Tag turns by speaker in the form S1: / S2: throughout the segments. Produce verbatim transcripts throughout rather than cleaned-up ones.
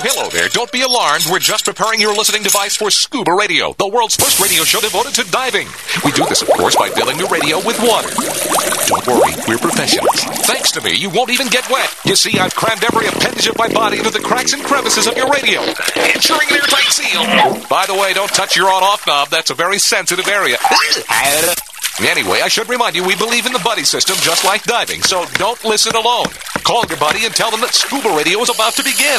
S1: hello there. Don't be alarmed. We're just preparing your listening device for Scuba Radio, the world's first radio show devoted to diving. We do this, of course, by filling the radio with water. Don't worry, we're professionals. Thanks to me, you won't even get wet. You see, I've crammed every appendage of my body into the cracks and crevices of your radio, ensuring an airtight seal. By the way, don't touch your on-off knob. That's a very sensitive area. Anyway, I should remind you, we believe in the buddy system just like diving, so don't listen alone. Call your buddy and tell them that Scuba Radio is about to begin.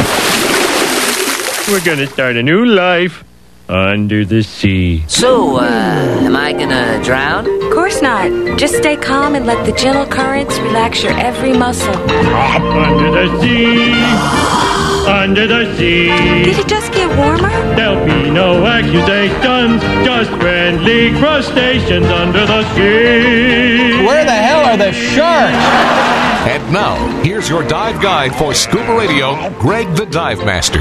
S2: We're going to start a new life under the sea.
S3: So, uh, am I gonna drown?
S4: Of course not. Just stay calm and let the gentle currents relax your every muscle.
S2: Under the sea, under the sea.
S4: Did it just get warmer?
S2: There'll be no accusations, just friendly crustaceans under the sea.
S5: Where the hell are the sharks?
S1: And now, here's your dive guide for Scuba Radio, Greg the Dive Master.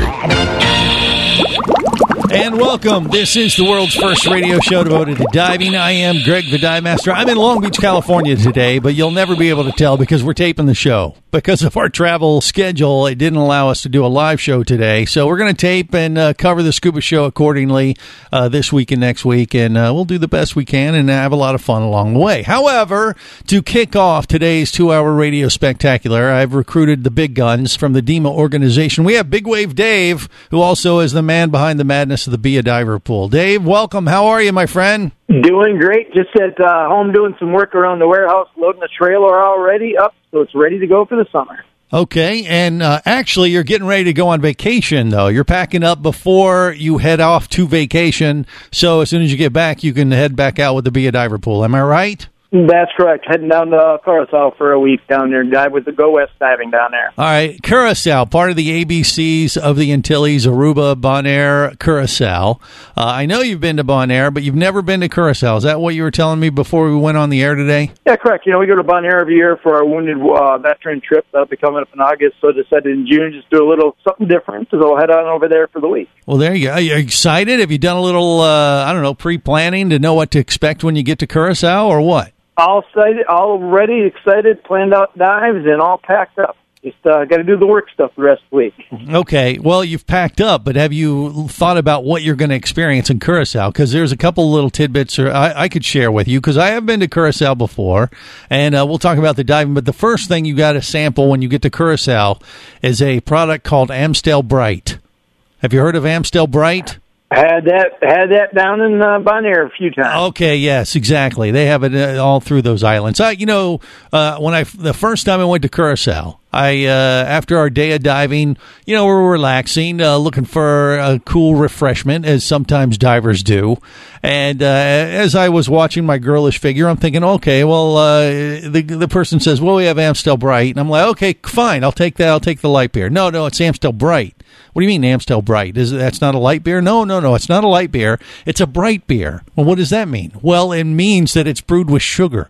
S5: And welcome. This is the world's first radio show devoted to diving. I am Greg the Dive Master. I'm in Long Beach, California today, but you'll never be able to tell because we're taping the show. Because of our travel schedule, it didn't allow us to do a live show today. So we're going to tape and uh, cover the Scuba Show accordingly uh, this week and next week, and uh, we'll do the best we can and have a lot of fun along the way. However, to kick off today's two-hour radio spectacular, I've recruited the big guns from the D E M A organization. We have Big Wave Dave, who also is the man behind the madness of the Be a Diver pool. Dave, welcome. How are you, my friend?
S6: Doing great. Just at uh, home doing some work around the warehouse, loading the trailer already up, so it's ready to go for the summer.
S5: Okay, and uh, actually you're getting ready to go on vacation, though. You're packing up before you head off to vacation, so as soon as you get back, you can head back out with the Be a Diver pool. Am I right?
S6: That's correct. Heading down to Curacao for a week down there. Dive with the Go West diving down there.
S5: All right. Curacao, part of the A B Cs of the Antilles, Aruba, Bonaire, Curacao. Uh, I know you've been to Bonaire, but you've never been to Curacao. Is that what you were telling me before we went on the air today?
S6: Yeah, correct. You know, we go to Bonaire every year for our wounded uh, veteran trip. That'll be coming up in August. So I decided in June just do a little something different. So I'll head on over there for the week.
S5: Well, there you go. Are you excited? Have you done a little, uh, I don't know, pre-planning to know what to expect when you get to Curacao or what?
S6: All excited, all ready, excited, planned out dives, and all packed up. Just uh, got to do the work stuff the rest of the week.
S5: Okay. Well, you've packed up, but have you thought about what you're going to experience in Curacao? Because there's a couple little tidbits I, I could share with you, because I have been to Curacao before, and uh, we'll talk about the diving. But the first thing you got to sample when you get to Curacao is a product called Amstel Bright. Have you heard of Amstel Bright?
S6: Had that had that down in uh, Bonaire a few times.
S5: Okay, yes, exactly. They have it uh, all through those islands. I, you know, uh, when I the first time I went to Curacao, I uh, after our day of diving, you know, we're relaxing, uh, looking for a cool refreshment, as sometimes divers do. And uh, as I was watching my girlish figure, I'm thinking, okay, well, uh, the the person says, well, we have Amstel Bright, and I'm like, okay, fine, I'll take that. I'll take the light beer. No, no, it's Amstel Bright. What do you mean Amstel Bright? Is that's not a light beer? No, no, no, it's not a light beer. It's a bright beer. Well, what does that mean? Well, it means that it's brewed with sugar.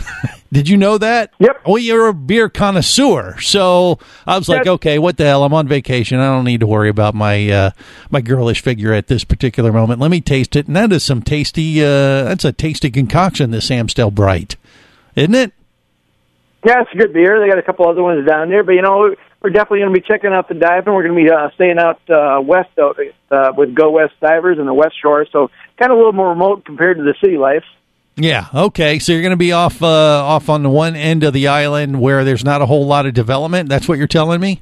S5: Did you know that?
S6: Yep.
S5: Well, you're a beer connoisseur. So I was like, okay, what the hell? I'm on vacation. I don't need to worry about my uh, my girlish figure at this particular moment. Let me taste it. And that is some tasty, uh, that's a tasty concoction, this Amstel Bright. Isn't it?
S6: Yeah, it's a good beer. They got a couple other ones down there. But, you know, we're definitely going to be checking out the diving. We're going to be uh, staying out uh, west out, uh, with Go West Divers in the West Shore. So kind of a little more remote compared to the city life.
S5: Yeah, okay. So you're going to be off uh, off on the one end of the island where there's not a whole lot of development? That's what you're telling me?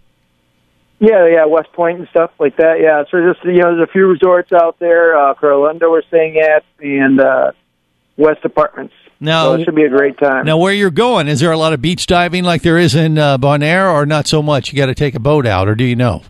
S6: Yeah, yeah, West Point and stuff like that. Yeah, so just, you know, there's a few resorts out there. Uh, Coralunda we're staying at, and uh, West Apartments.
S5: Now,
S6: so it should be a great time.
S5: Now, where you're going, is there a lot of beach diving like there is in uh, Bonaire, or not so much? You got to take a boat out, or do you know?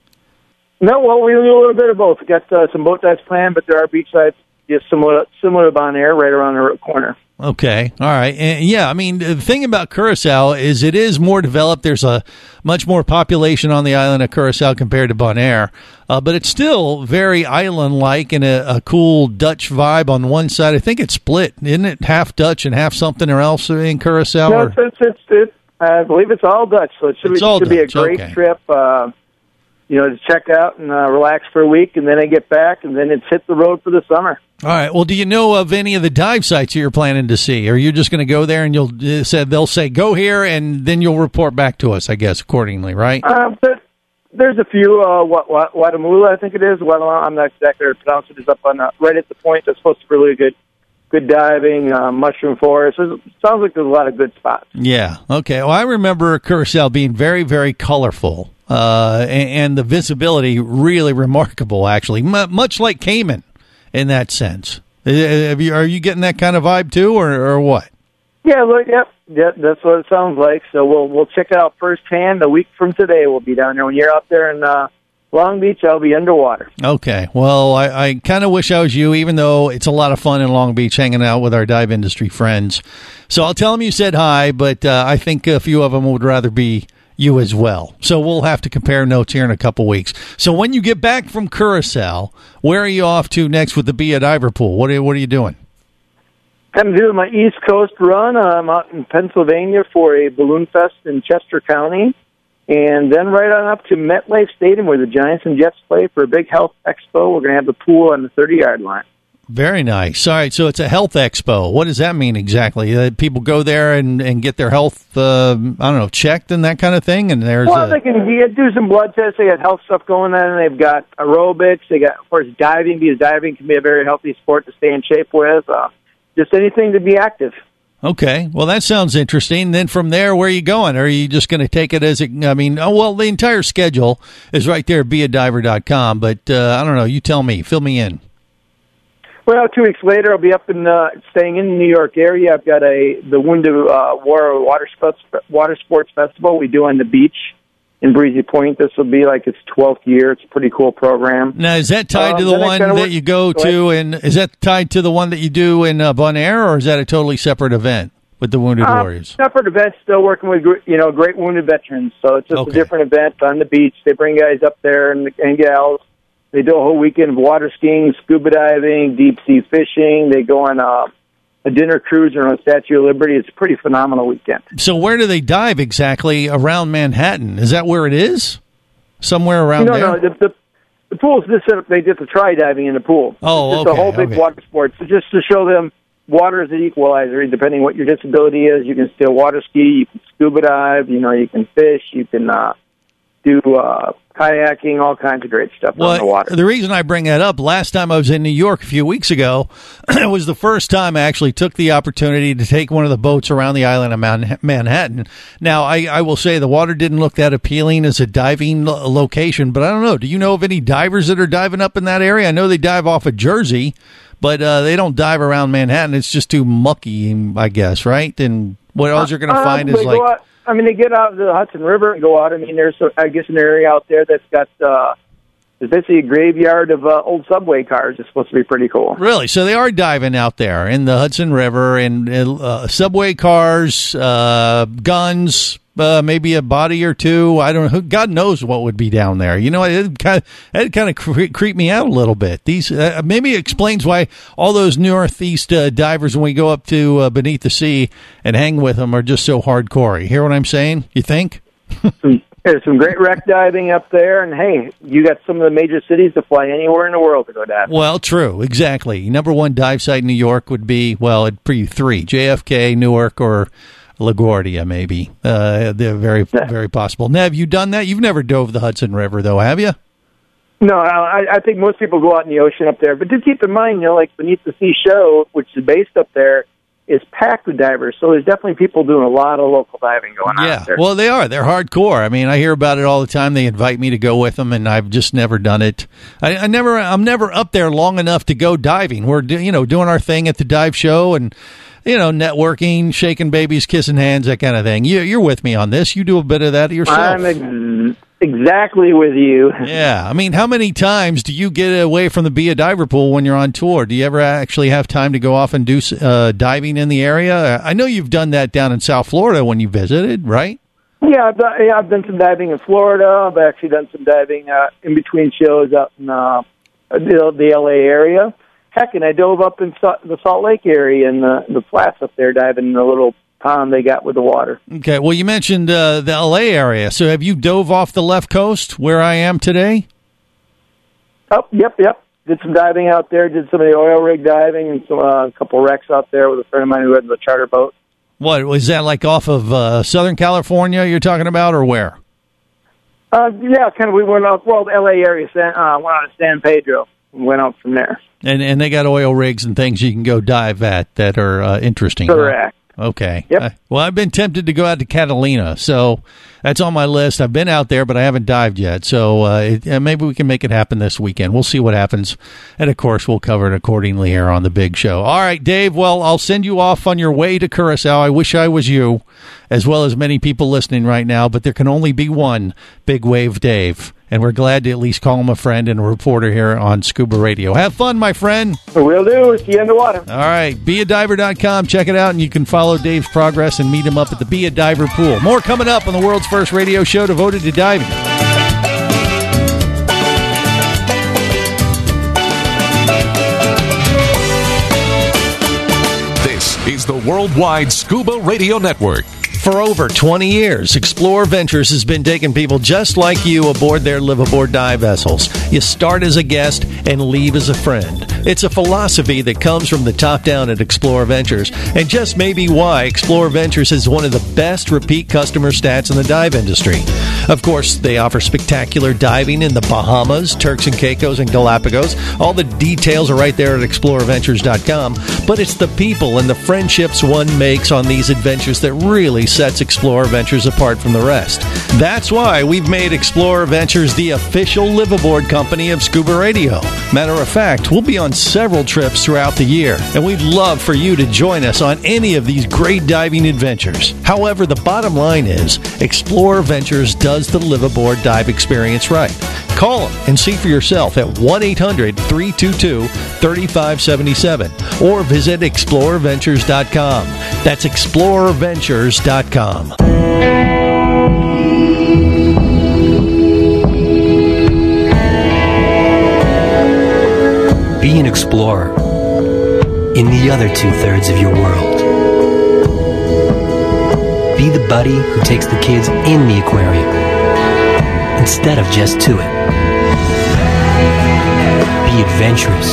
S6: No, well, we do a little bit of both. We got uh, some boat dives planned, but there are beach dives just similar, similar to Bonaire, right around the corner.
S5: Okay, all right. And yeah, I mean, the thing about Curacao is it is more developed. There's a much more population on the island of Curacao compared to Bonaire, uh, but it's still very island-like and a, a cool Dutch vibe on one side. I think it's split, isn't it? Half Dutch and half something or else in Curacao?
S6: No,
S5: or?
S6: it's, it's, it's, it's, I believe it's all Dutch, so it should, be, should be a great
S5: okay.
S6: trip. Uh, you know, to check out and uh, relax for a week, and then I get back, and then it's hit the road for the summer.
S5: All right. Well, do you know of any of the dive sites you're planning to see? Or are you just going to go there and you'll uh, say they'll say go here, and then you'll report back to us, I guess, accordingly, right?
S6: Uh, but there's a few. Uh, what, what, Guatemala, I think it is. Guatemala, I'm not exactly sure how to pronounce it. Is up on uh, right at the point. That's supposed to be really good. Good diving, uh, mushroom forest. It sounds like there's a lot of good spots.
S5: Yeah. Okay. Well, I remember Curacao being very, very colorful, uh, and, and the visibility really remarkable. Actually, M- much like Cayman in that sense. Have you, are you getting that kind of vibe too, or, or what?
S6: Yeah. Look. Yep. Yeah, that's what it sounds like. So we'll we'll check it out firsthand. A week from today, we'll be down there. When you're out there in uh, Long Beach, I'll be underwater.
S5: Okay. Well, I, I kind of wish I was you, even though it's a lot of fun in Long Beach hanging out with our dive industry friends. So I'll tell them you said hi, but uh, I think a few of them would rather be you as well. So we'll have to compare notes here in a couple weeks. So when you get back from Curacao, where are you off to next with the Be a Diver pool? What are, what are you doing?
S6: I'm doing my East Coast run. I'm out in Pennsylvania for a balloon fest in Chester County. And then right on up to MetLife Stadium where the Giants and Jets play for a big health expo. We're going to have the pool on the thirty-yard line.
S5: Very nice. All right, so it's a health expo. What does that mean exactly? Uh, people go there and, and get their health, uh, I don't know, checked and that kind of thing? And there's
S6: Well,
S5: a...
S6: they can get, do some blood tests. They got health stuff going on. They've got aerobics. They got, of course, diving, because diving can be a very healthy sport to stay in shape with. Uh, just anything to be active.
S5: Okay, well, that sounds interesting. Then from there, where are you going? Are you just going to take it as it, I mean, oh, well, the entire schedule is right there at be a diver dot com, but uh, I don't know, you tell me, fill me in.
S6: Well, two weeks later, I'll be up in, uh, staying in the New York area. I've got a, the Wounded uh, War Water Sports, Water Sports Festival we do on the beach in Breezy Point. This will be like its twelfth year. It's a pretty cool program.
S5: Now, is that tied
S6: um,
S5: to the one that
S6: work,
S5: you go, go to, and is that tied to the one that you do in uh, Bonaire, or is that a totally separate event with the Wounded
S6: uh,
S5: Warriors?
S6: Separate event, still working with, you know, great wounded veterans. So it's just
S5: Okay.
S6: a different event on the beach. They bring guys up there and, and gals. They do a whole weekend of water skiing, scuba diving, deep sea fishing. They go on a, a dinner cruise around the Statue of Liberty. It's a pretty phenomenal weekend.
S5: So where do they dive exactly around Manhattan? Is that where it is? Somewhere around
S6: no,
S5: there?
S6: No, the, the, the pool's just set up. They did the try diving in the pool.
S5: Oh,
S6: it's just
S5: okay,
S6: a whole big
S5: okay.
S6: water sport. So just to show them water is an equalizer. Depending what your disability is, you can still water ski, you can scuba dive, you know, you can fish, you can uh, do uh, kayaking, all kinds of great stuff
S5: Well,
S6: on the water.
S5: The reason I bring that up, last time I was in New York a few weeks ago, it was the first time I actually took the opportunity to take one of the boats around the island of Man- Manhattan. Now, I, I will say the water didn't look that appealing as a diving lo- location, but I don't know. Do you know of any divers that are diving up in that area? I know they dive off of Jersey, but uh, they don't dive around Manhattan. It's just too mucky, I guess, right? And what else you're going to
S6: Uh,
S5: find
S6: they
S5: is
S6: go
S5: like...
S6: out, I mean, they get out of the Hudson River and go out. I mean, there's, I guess, an area out there that's got, uh, it's basically a graveyard of uh, old subway cars. It's supposed to be pretty cool.
S5: Really? So they are diving out there in the Hudson River, and uh, subway cars, uh, guns, uh, maybe a body or two. I don't know. God knows what would be down there. You know, it kind of, it kind of cre- creeped me out a little bit. These uh, maybe it explains why all those northeast uh, divers, when we go up to uh, beneath the sea and hang with them, are just so hardcore. You hear what I'm saying? You think?
S6: some, there's some great wreck diving up there, and hey, you got some of the major cities to fly anywhere in the world to go dive.
S5: Well, true, exactly. Number one dive site in New York would be, well, it'd be three: J F K, Newark, or LaGuardia, maybe. Uh, they're very, very possible. Now, have you done that? You've never dove the Hudson River, though, have you?
S6: No, I, I think most people go out in the ocean up there. But do keep in mind, you know, like Beneath the Sea Show, which is based up there, is packed with divers. So there's definitely people doing a lot of local diving going on
S5: Yeah,
S6: up there.
S5: well, they are. They're hardcore. I mean, I hear about it all the time. They invite me to go with them, and I've just never done it. I, I never, I'm never up there long enough to go diving. We're, do, you know, doing our thing at the dive show, and you know, networking, shaking babies, kissing hands, that kind of thing. You, you're with me on this. You do a bit of that yourself.
S6: I'm ex- exactly with you.
S5: Yeah. I mean, how many times do you get away from the Be a Diver pool when you're on tour? Do you ever actually have time to go off and do uh, diving in the area? I know you've done that down in South Florida when you visited, right?
S6: Yeah, I've done, yeah, I've done some diving in Florida. I've actually done some diving uh, in between shows up in uh, the, the L A area. Heck, and I dove up in Sa- the Salt Lake area and the, the flats up there, diving in the little pond they got with the water.
S5: Okay, well, you mentioned uh, the L A area. So have you dove off the left coast where I am today?
S6: Oh, yep, yep. Did some diving out there. Did some of the oil rig diving and some, uh, a couple wrecks out there with a friend of mine who had the charter boat.
S5: What, was that like off of uh, Southern California you're talking about, or where?
S6: Uh, yeah, kind of. We went up, well, the L A area, San, uh, went out to San Pedro, and went out from there.
S5: And and they got oil rigs and things you can go dive at that are uh, interesting.
S6: Correct.
S5: Huh? Okay.
S6: Yep.
S5: Uh, well, I've been tempted to go out to Catalina, so that's on my list. I've been out there, but I haven't dived yet. So uh, it, uh, maybe we can make it happen this weekend. We'll see what happens. And, of course, we'll cover it accordingly here on the big show. All right, Dave, well, I'll send you off on your way to Curacao. I wish I was you, as well as many people listening right now, but there can only be one Big Wave Dave. And we're glad to at least call him a friend and a reporter here on Scuba Radio. Have fun, my friend.
S6: Will do. See you in the water.
S5: All right. be a diver dot com. Check it out, and you can follow Dave's progress and meet him up at the Be a Diver pool. More coming up on the world's first radio show devoted to diving.
S1: This is the Worldwide Scuba Radio Network.
S5: For over twenty years, Explore Ventures has been taking people just like you aboard their live-aboard dive vessels. You start as a guest and leave as a friend. It's a philosophy that comes from the top down at Explore Ventures, and just maybe why Explore Ventures is one of the best repeat customer stats in the dive industry. Of course, they offer spectacular diving in the Bahamas, Turks and Caicos, and Galapagos. All the details are right there at explore ventures dot com, but it's the people and the friendships one makes on these adventures that really sets Explorer Ventures apart from the rest. That's why we've made Explorer Ventures the official live-aboard company of Scuba Radio. Matter of fact, we'll be on several trips throughout the year, and we'd love for you to join us on any of these great diving adventures. However, the bottom line is, Explorer Ventures does the live-aboard dive experience right. Call them and see for yourself at one eight hundred three two two three five seven seven or visit explorer ventures dot com. That's explorer ventures dot com.
S7: Be an explorer in the other two-thirds of your world. Be the buddy who takes the kids in the aquarium instead of just to it. Be adventurous.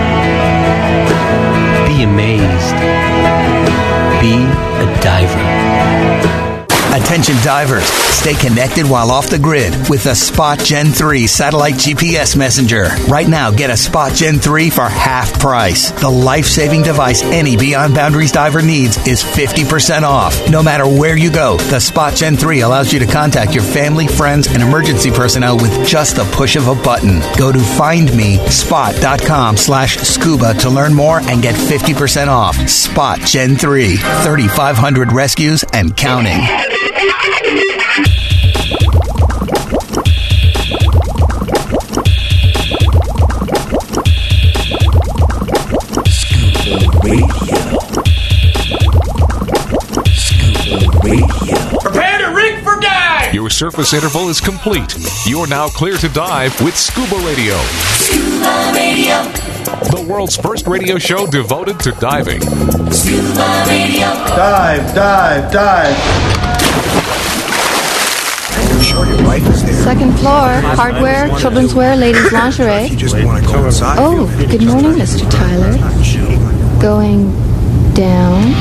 S7: Be amazed. Be a diver.
S8: Attention divers, stay connected while off the grid with the Spot Gen three satellite G P S messenger. Right now, get a Spot Gen three for half price. The life-saving device any Beyond Boundaries diver needs is fifty percent off. No matter where you go, the Spot Gen three allows you to contact your family, friends, and emergency personnel with just the push of a button. Go to findmespot.com slash scuba to learn more and get fifty percent off. Spot Gen three, thirty-five hundred rescues and counting.
S9: Prepare to rig for dive!
S1: Your surface interval is complete. You're now clear to dive with Scuba Radio.
S9: Scuba Radio.
S1: The world's first radio show devoted to diving.
S9: Scuba Radio.
S10: Dive, dive, dive.
S11: Second floor, hardware, children's wear, ladies' lingerie. Oh, good morning, Mister Tyler. Going down.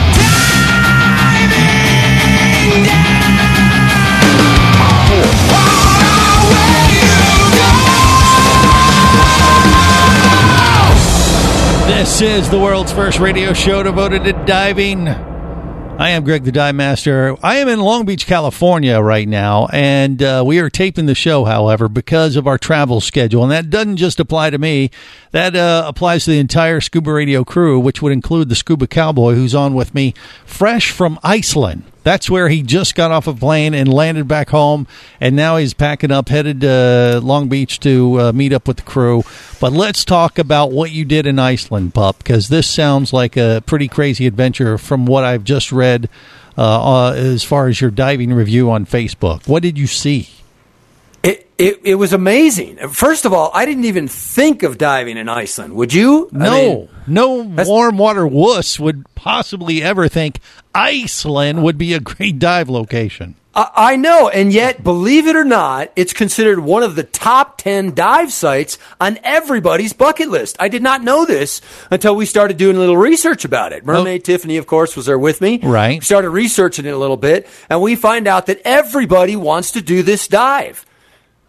S5: This is the world's first radio show devoted to diving. I am Greg the Dive Master. I am in Long Beach, California right now, and uh, we are taping the show, however, because of our travel schedule. And that doesn't just apply to me. That uh, applies to the entire Scuba Radio crew, which would include the Scuba Cowboy, who's on with me, fresh from Iceland. That's where he just got off a plane and landed back home, and now he's packing up, headed to Long Beach to uh, meet up with the crew. But let's talk about what you did in Iceland, pup, because this sounds like a pretty crazy adventure from what I've just read uh, uh, as far as your diving review on Facebook. What did you see?
S12: It, it it was amazing. First of all, I didn't even think of diving in Iceland. Would you?
S5: No.
S12: I mean,
S5: no warm water wuss would possibly ever think Iceland would be a great dive location.
S12: I, I know, and yet, believe it or not, it's considered one of the top ten dive sites on everybody's bucket list. I did not know this until we started doing a little research about it. Mermaid oh. Tiffany, of course, was there with me.
S5: Right.
S12: We started researching it a little bit, and we find out that everybody wants to do this dive.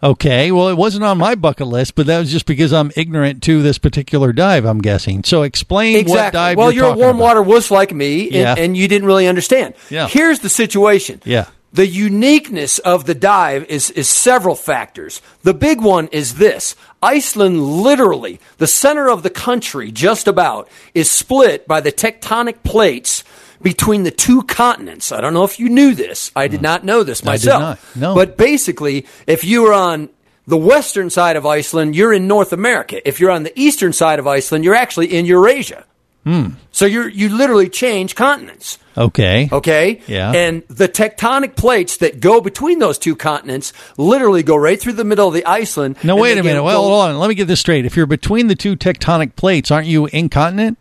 S5: Okay, well, it wasn't on my bucket list, but that was just because I'm ignorant to this particular dive, I'm guessing. So explain
S12: exactly.
S5: what dive
S12: well,
S5: you're,
S12: you're
S5: talking
S12: a warm
S5: about.
S12: water wuss like me, and,
S5: Yeah.
S12: and you didn't really understand.
S5: Yeah.
S12: Here's the situation.
S5: Yeah.
S12: The uniqueness of the dive is, is several factors. The big one is this. Iceland, literally, the center of the country, just about, is split by the tectonic plates between the two continents. I don't know if you knew this. I did not know this myself.
S5: I did not. No.
S12: But basically, if you were on the western side of Iceland, you're in North America. If you're on the eastern side of Iceland, you're actually in Eurasia.
S5: Hmm.
S12: So you're, you literally change continents.
S5: Okay.
S12: Okay?
S5: Yeah.
S12: And the tectonic plates that go between those two continents literally go right through the middle of the Iceland.
S5: No,
S12: and
S5: wait
S12: they
S5: a minute.
S12: get-
S5: Well,
S12: go-
S5: hold on. Let me get this straight. If you're between the two tectonic plates, aren't you incontinent?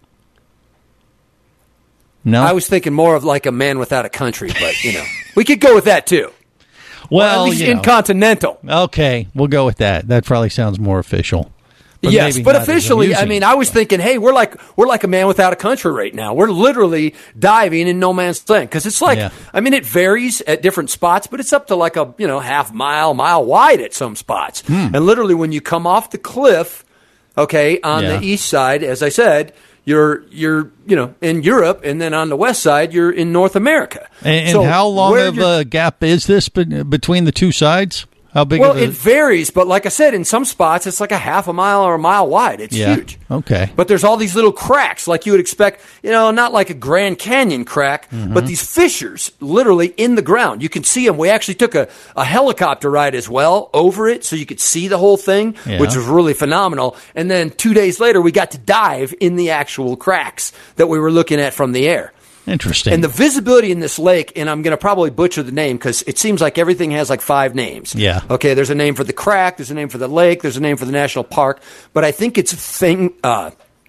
S5: No.
S12: I was thinking more of like a man without a country, but, you know, we could go with that too.
S5: Well,
S12: at least
S5: you know.
S12: incontinental.
S5: Okay, we'll go with that. That probably sounds more official. But
S12: yes,
S5: maybe
S12: but
S5: not as
S12: officially, I
S5: amusing.
S12: mean, I was thinking, hey, we're like we're like a man without a country right now. We're literally diving in no man's land because it's like,
S5: Yeah.
S12: I mean, it varies at different spots, but it's up to like a you know half mile, mile wide at some spots.
S5: Hmm.
S12: And literally, when you come off the cliff, okay, on
S5: Yeah.
S12: the east side, as I said, you're you're you know in Europe, and then on the west side, you're in North America.
S5: And, and
S12: So
S5: how long
S12: where
S5: of
S12: you're-
S5: a gap is this be- between the two sides? How big
S12: Well,
S5: of a...
S12: it varies, but like I said, in some spots, it's like a half a mile or a mile wide. It's
S5: yeah.
S12: huge.
S5: Okay.
S12: But there's all these little cracks, like you would expect, you know, not like a Grand Canyon crack,
S5: Mm-hmm.
S12: but these fissures literally in the ground. You can see them. We actually took a, a helicopter ride as well over it so you could see the whole thing,
S5: Yeah.
S12: which was really phenomenal. And then two days later, we got to dive in the actual cracks that we were looking at from the air.
S5: Interesting.
S12: And the visibility in this lake, and I'm going to probably butcher the name because it seems like everything has like five names.
S5: Yeah.
S12: Okay, there's a name for the crack, there's a name for the lake, there's a name for the national park, but I think it's Thing, uh,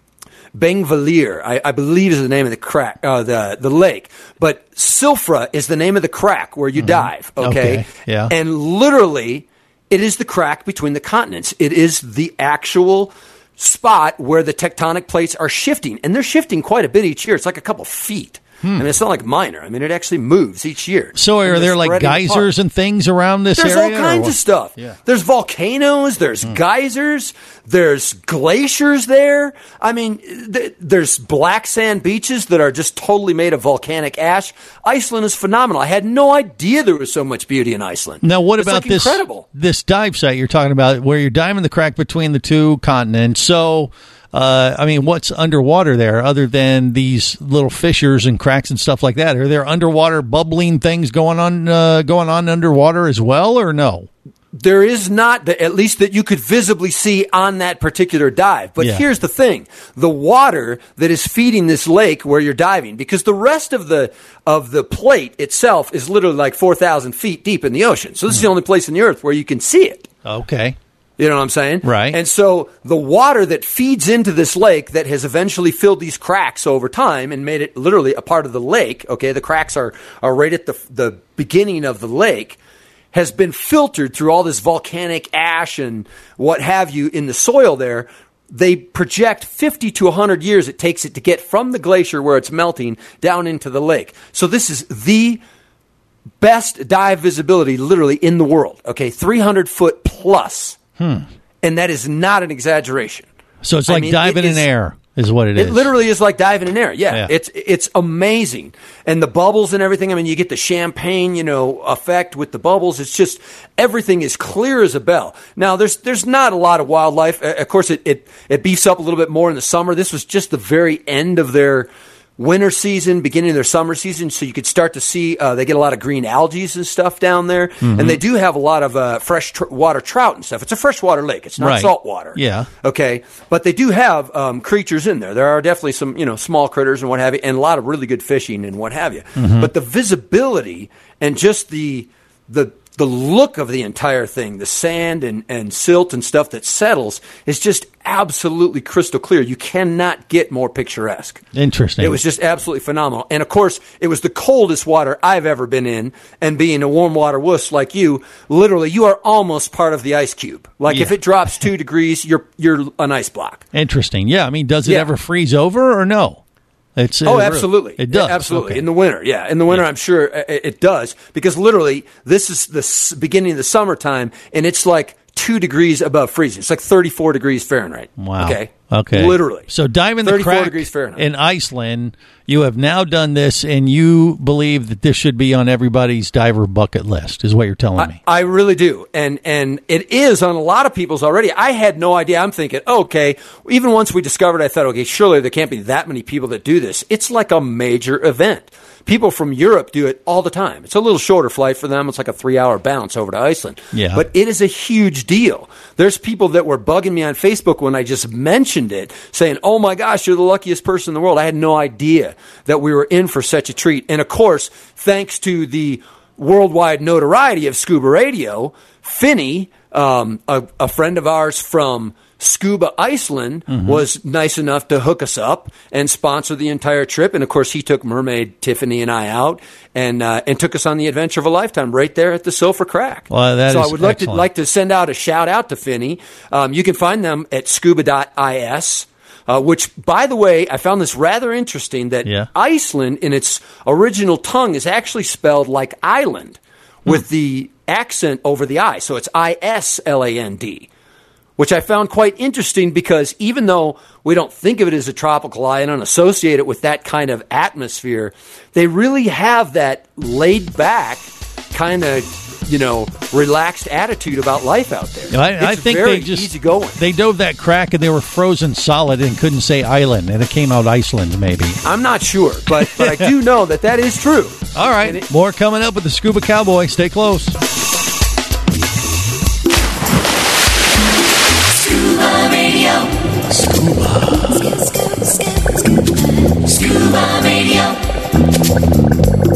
S12: Bengvalir, I, I believe is the name of the crack, uh, the the lake. But Silfra is the name of the crack where you dive. Okay?
S5: Okay, yeah.
S12: And literally, it is the crack between the continents. It is the actual spot where the tectonic plates are shifting, and they're shifting quite a bit each year. It's like a couple feet. I mean, it's not like minor. I mean, it actually moves each year.
S5: so are
S12: And they're
S5: there like
S12: spreading apart.
S5: geysers and things around this
S12: There's
S5: area?
S12: all
S5: or
S12: kinds
S5: what?
S12: of stuff.
S5: Yeah.
S12: There's volcanoes. There's
S5: Hmm.
S12: geysers. There's glaciers there. I mean, th- there's black sand beaches that are just totally made of volcanic ash. Iceland is phenomenal. I had no idea there was so much beauty in Iceland.
S5: Now, what
S12: It's,
S5: about
S12: like,
S5: this
S12: incredible.
S5: this dive site you're talking about, where you're diving the crack between the two continents? So, uh, I mean, what's underwater there other than these little fissures and cracks and stuff like that? Are there underwater bubbling things going on uh, going on underwater as well, or no?
S12: There is not, the, at least that you could visibly see on that particular dive. But
S5: Yeah.
S12: here's the thing. The water that is feeding this lake where you're diving, because the rest of the of the plate itself is literally like four thousand feet deep in the ocean. So this is the only place on the earth where you can see it.
S5: Okay.
S12: You know what I'm saying?
S5: Right.
S12: And so the water that feeds into this lake that has eventually filled these cracks over time and made it literally a part of the lake, okay, the cracks are, are right at the, the beginning of the lake, has been filtered through all this volcanic ash and what have you in the soil there. They project fifty to one hundred years it takes it to get from the glacier where it's melting down into the lake. So this is the best dive visibility literally in the world, okay, three hundred foot plus.
S5: Hmm.
S12: And that is not an exaggeration.
S5: So it's
S12: I
S5: like
S12: mean,
S5: diving
S12: it
S5: in
S12: is-
S5: air, is what it is.
S12: It literally is like diving in air. Yeah,
S5: Yeah.
S12: it's it's amazing, and the bubbles and everything. I mean, you get the champagne, you know, effect with the bubbles. It's just everything is clear as a bell. Now, there's there's not a lot of wildlife. Uh, Of course, it, it it beefs up a little bit more in the summer. This was just the very end of their winter season, beginning of their summer season, so you could start to see uh, they get a lot of green algae and stuff down there,
S5: Mhm.
S12: and they do have a lot of uh, fresh tr- water trout and stuff. It's a freshwater lake. It's not
S5: Right.
S12: salt water.
S5: Yeah.
S12: Okay, but they do have um, creatures in there. There are definitely some, you know, small critters and what have you, and a lot of really good fishing and what have you.
S5: Mhm.
S12: But the visibility and just the the the look of the entire thing, the sand and, and silt and stuff that settles, is just absolutely crystal clear. You cannot get more picturesque.
S5: Interesting.
S12: It was just absolutely phenomenal. And of course, it was the coldest water I've ever been in. And being a warm water wuss like you, literally, you are almost part of the ice cube. Like if
S5: Yeah.
S12: it drops two degrees, you're you're an ice block.
S5: Interesting. Yeah. I mean, does it
S12: Yeah.
S5: ever freeze over or no? It's uh,
S12: Oh,
S5: really-
S12: absolutely.
S5: It does.
S12: Yeah, absolutely.
S5: Okay.
S12: In the winter, yeah. In the winter, I'm sure it, it does. Because literally, this is the s- beginning of the summertime, and it's like two degrees above freezing. It's like thirty-four degrees Fahrenheit.
S5: Wow.
S12: Okay.
S5: Okay.
S12: Literally.
S5: So dive in the
S12: thirty-four
S5: crack
S12: degrees Fahrenheit.
S5: in Iceland. You have now done this, and you believe that this should be on everybody's diver bucket list, is what you're telling me.
S12: I, I really do. And and it is on a lot of people's already. I had no idea. I'm thinking, okay, even once we discovered, I thought, okay, surely there can't be that many people that do this. It's like a major event. People from Europe do it all the time. It's a little shorter flight for them. It's like a three-hour bounce over to Iceland.
S5: Yeah.
S12: But it is a huge deal. There's people that were bugging me on Facebook when I just mentioned it, saying, oh, my gosh, you're the luckiest person in the world. I had no idea that we were in for such a treat. And, of course, thanks to the worldwide notoriety of Scuba Radio, Finney, um, a, a friend of ours from Scuba Iceland, mm-hmm. was nice enough to hook us up and sponsor the entire trip. And, of course, he took Mermaid, Tiffany, and I out and uh, and took us on the adventure of a lifetime right there at the Sulphur Crack.
S5: Well, that
S12: so
S5: is
S12: I would like to,
S5: excellent.
S12: like to send out a shout-out to Finney. Um, you can find them at scuba dot is. Uh, which, by the way, I found this rather interesting that
S5: yeah.
S12: Iceland, in its original tongue, is actually spelled like island with the accent over the I. So it's I S L A N D, which I found quite interesting because even though we don't think of it as a tropical island and associate it with that kind of atmosphere, they really have that laid-back kind of, you know, relaxed attitude about life out there.
S5: I,
S12: it's
S5: I think
S12: very
S5: they just
S12: easy going.
S5: They dove that crack and they were frozen solid and couldn't say island, and it came out Iceland maybe.
S12: I'm not sure, but but I do know that that is true.
S5: All right, it, more coming up with the Scuba Cowboy. Stay close.
S13: Scuba Radio. Scuba. Scuba. Scuba Radio.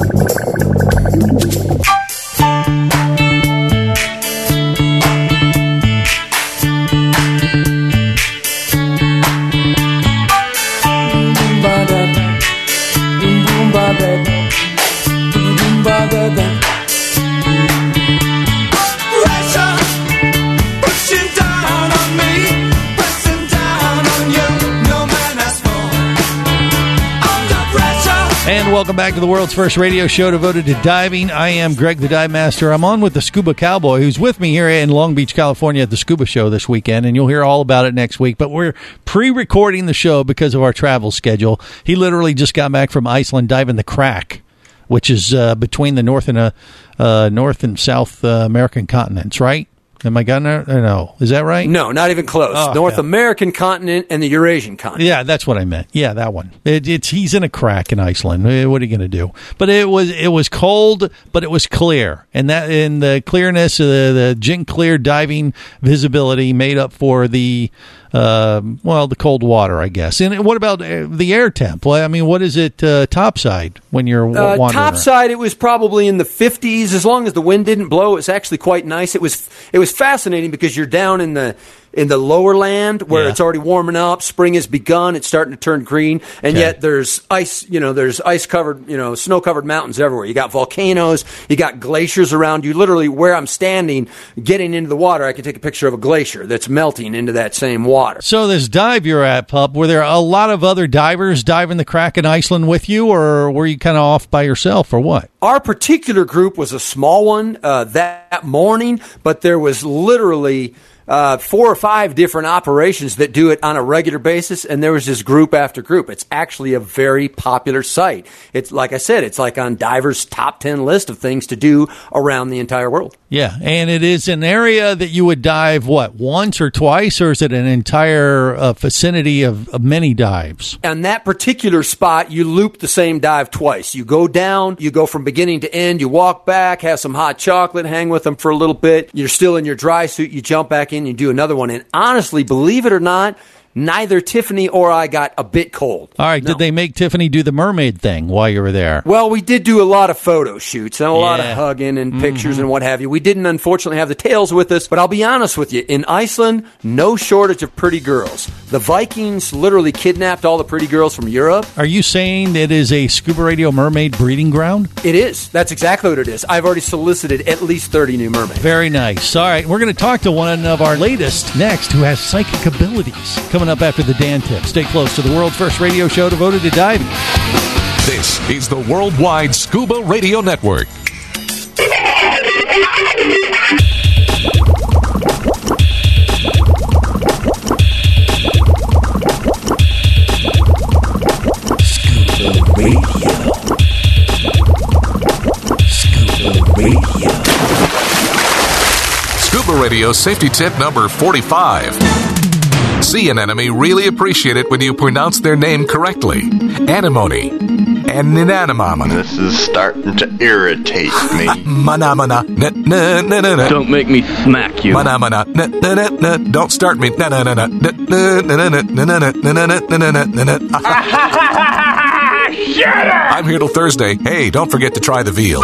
S5: And welcome back to the world's first radio show devoted to diving. I am Greg the Dive Master. I'm on with the Scuba Cowboy, who's with me here in Long Beach, California at the Scuba Show this weekend, and you'll hear all about it next week. But we're pre-recording the show because of our travel schedule. He literally just got back from Iceland diving the crack, which is uh, between the North and uh, uh, North and South uh, American continents, right? Am I getting there? No. Is that right?
S12: No, not even close.
S5: Oh,
S12: North
S5: yeah.
S12: American continent and the Eurasian continent.
S5: Yeah, that's what I meant. Yeah, that one. It, it's he's in a crack in Iceland. What are you going to do? But it was it was cold, but it was clear, and that in the clearness, uh, the Gin Clear diving visibility made up for the uh, well, the cold water, I guess. And what about the air temp? Well, I mean, what is it uh, topside when you're
S12: uh,
S5: wandering?
S12: Topside, it was probably in the fifties. As long as the wind didn't blow, it was actually quite nice. It was it was fascinating because you're down in the in the lower land where
S5: Yeah.
S12: it's already warming up. Spring has begun. It's starting to turn green, and
S5: Okay.
S12: yet there's ice. You know, there's ice covered, you know, snow covered mountains everywhere. You got volcanoes. You got glaciers around you. Literally, where I'm standing, getting into the water, I can take a picture of a glacier that's melting into that same water.
S5: So this dive you're at, pup, were there a lot of other divers diving the crack in Iceland with you, or were you kind of off by yourself, or what?
S12: Our particular group was a small one uh, that morning, but there was literally uh, four or five different operations that do it on a regular basis, and there was just group after group. It's actually a very popular site. It's like I said, it's like on Divers' top ten list of things to do around the entire world.
S5: Yeah, and it is an area that you would dive, what, once or twice, or is it an entire uh, vicinity of, of many dives?
S12: On that particular spot, you loop the same dive twice. You go down, you go from beginning to end, you walk back, have some hot chocolate, hang with them for a little bit. You're still in your dry suit, you jump back in, you do another one. And honestly, believe it or not, neither Tiffany or I got a bit cold.
S5: All right,
S12: No.
S5: did they make Tiffany do the mermaid thing while you were there?
S12: Well, we did do a lot of photo shoots and a lot of
S5: Yeah.
S12: hugging and
S5: Mhm.
S12: pictures and what have you. We didn't, unfortunately, have the tails with us, but I'll be honest with you. In Iceland, no shortage of pretty girls. The Vikings literally kidnapped all the pretty girls from Europe.
S5: Are you saying it is a Scuba Radio mermaid breeding ground?
S12: It is. That's exactly what it is. I've already solicited at least thirty new mermaids.
S5: Very nice. All right, we're going to talk to one of our latest next who has psychic abilities coming up after the Dan Tip. Stay close to the world's first radio show devoted to diving.
S1: This is the Worldwide Scuba Radio Network. Radio. Scuba Radio safety tip number forty-five. Sea anemone really appreciate it when you pronounce their name correctly. Anemone. Anemone.
S14: This is starting to irritate me.
S1: Manamana. Na na na na na.
S15: Don't make me smack you.
S1: Manamana. Na na na na. Don't start me. Na na na na. Na na na na na na na na na na na na. Shut up! I'm here till Thursday. Hey, don't forget to try the veal.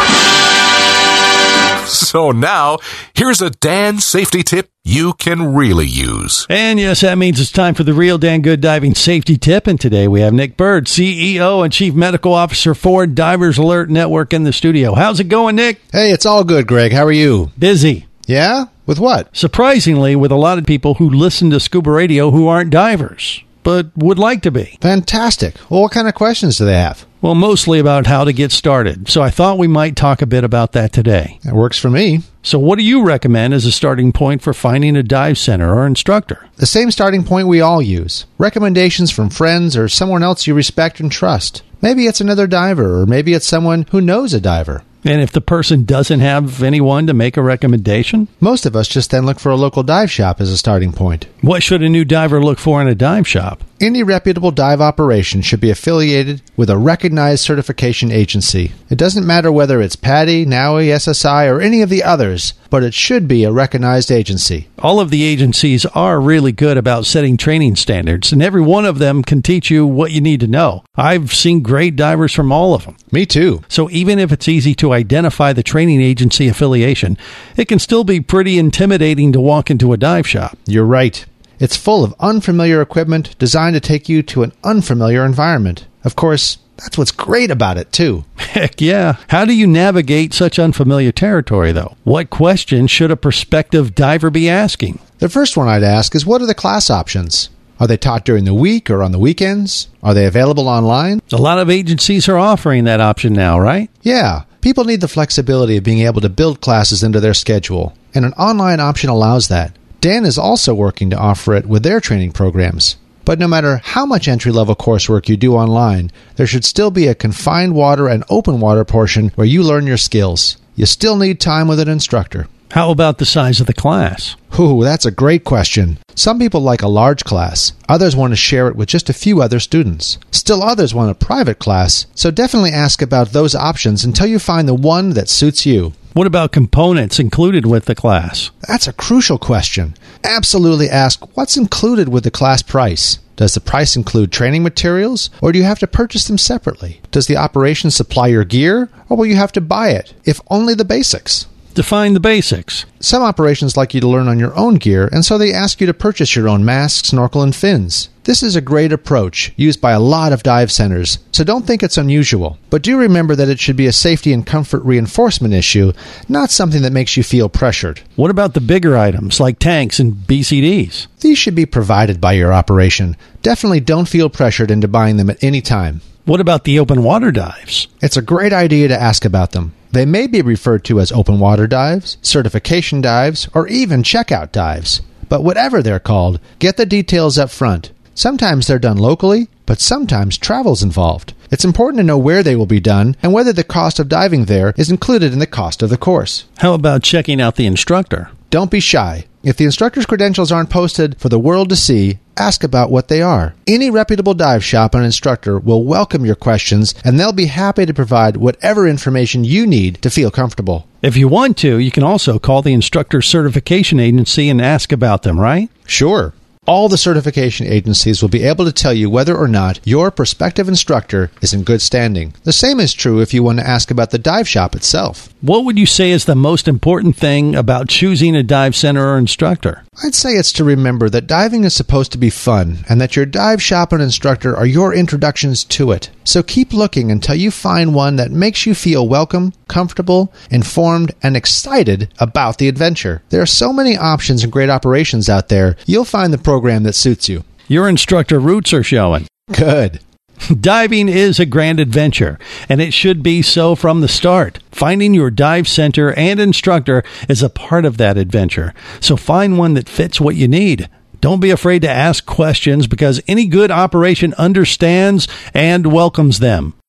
S1: So now, here's a Dan safety tip you can really use.
S5: And yes, that means it's time for the real Dan Good Diving Safety Tip. And today we have Nick Bird, C E O and Chief Medical Officer for Divers Alert Network in the studio. How's it going, Nick?
S16: Hey, it's all good, Greg. How are you?
S5: Busy.
S16: Yeah? With what?
S5: Surprisingly, with a lot of people who listen to Scuba Radio who aren't divers, but would like to be.
S16: Fantastic. Well, what kind of questions do they have?
S5: Well, mostly about how to get started. So I thought we might talk a bit about that today.
S16: That works for me.
S5: So what do you recommend as a starting point for finding a dive center or instructor?
S16: The same starting point we all use. Recommendations from friends or someone else you respect and trust. Maybe it's another diver, or maybe it's someone who knows a diver.
S5: And if the person doesn't have anyone to make a recommendation?
S16: Most of us just then look for a local dive shop as a starting point.
S5: What should a new diver look for in a dive shop?
S16: Any reputable dive operation should be affiliated with a recognized certification agency. It doesn't matter whether it's PADI, NAUI, S S I, or any of the others, but it should be a recognized agency.
S5: All of the agencies are really good about setting training standards, and every one of them can teach you what you need to know. I've seen great divers from all of them.
S16: Me too.
S5: So even if it's easy to identify the training agency affiliation, it can still be pretty intimidating to walk into a dive shop.
S16: You're right. It's full of unfamiliar equipment designed to take you to an unfamiliar environment. Of course, that's what's great about it, too.
S5: Heck yeah. How do you navigate such unfamiliar territory, though? What questions should a prospective diver be asking?
S16: The first one I'd ask is, what are the class options? Are they taught during the week or on the weekends? Are they available online?
S5: A lot of agencies are offering that option now, right?
S16: Yeah. People need the flexibility of being able to build classes into their schedule, and an online option allows that. Dan is also working to offer it with their training programs. But no matter how much entry-level coursework you do online, there should still be a confined water and open water portion where you learn your skills. You still need time with an instructor.
S5: How about the size of the class?
S16: Ooh, that's a great question. Some people like a large class. Others want to share it with just a few other students. Still others want a private class, so definitely ask about those options until you find the one that suits you.
S5: What about components included with the class?
S16: That's a crucial question. Absolutely ask what's included with the class price. Does the price include training materials, or do you have to purchase them separately? Does the operation supply your gear, or will you have to buy it, if only the basics?
S5: Define the basics.
S16: Some operations like you to learn on your own gear, and so they ask you to purchase your own mask, snorkel, and fins. This is a great approach, used by a lot of dive centers, so don't think it's unusual. But do remember that it should be a safety and comfort reinforcement issue, not something that makes you feel pressured.
S5: What about the bigger items, like tanks and B C Ds?
S16: These should be provided by your operation. Definitely don't feel pressured into buying them at any time.
S5: What about the open water dives?
S16: It's a great idea to ask about them. They may be referred to as open water dives, certification dives, or even checkout dives. But whatever they're called, get the details up front. Sometimes they're done locally, but sometimes travel's involved. It's important to know where they will be done and whether the cost of diving there is included in the cost of the course.
S5: How about checking out the instructor?
S16: Don't be shy. If the instructor's credentials aren't posted for the world to see, ask about what they are. Any reputable dive shop and instructor will welcome your questions, and they'll be happy to provide whatever information you need to feel comfortable.
S5: If you want to, you can also call the instructor certification agency and ask about them, right?
S16: Sure. All the certification agencies will be able to tell you whether or not your prospective instructor is in good standing. The same is true if you want to ask about the dive shop itself.
S5: What would you say is the most important thing about choosing a dive center or instructor?
S16: I'd say it's to remember that diving is supposed to be fun, and that your dive shop and instructor are your introductions to it. So keep looking until you find one that makes you feel welcome, comfortable, informed, and excited about the adventure. There are so many options and great operations out there, you'll find the program that suits you.
S5: Your instructor roots are showing.
S16: Good.
S5: Diving is a grand adventure, and it should be so from the start. Finding your dive center and instructor is a part of that adventure, so find one that fits what you need. Don't be afraid to ask questions, because any good operation understands and welcomes them.